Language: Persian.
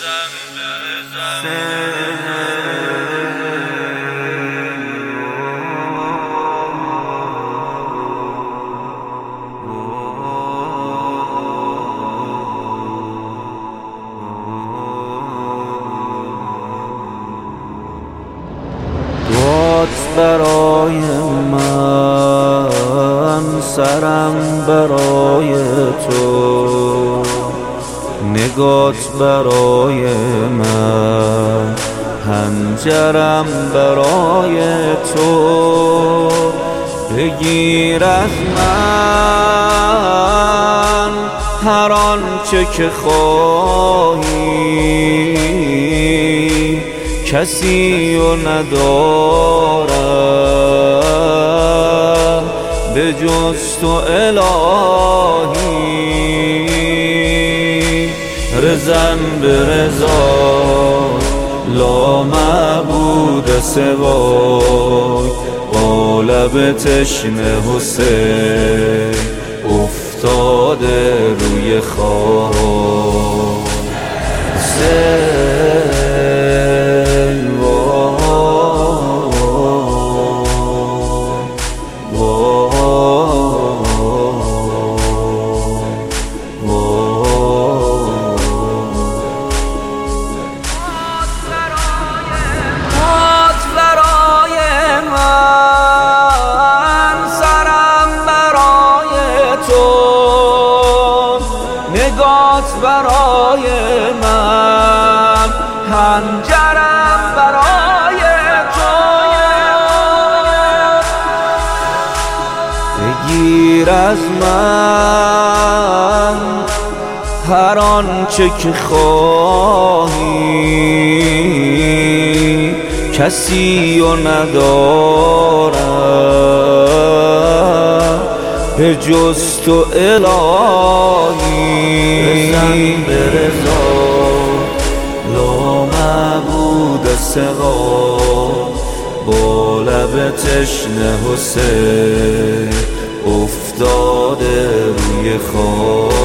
برای من سرم برای تو، نگات برای من حنجرم برای تو. بگیر از من هر آنچه که خواهی، کسی و ندارم به جز تو الهی. رزن به رضا لا معبود سوای، با لب تشنه حسین افتاده روی خاک. نگات برای من حنجرم برای تو. بگیر از من هر آنچه که خواهی، کسی و ندارم به جز تو الهی. رزن به رضا لا معبود سوا، با لب تشنه حسین افتاده روی خاک.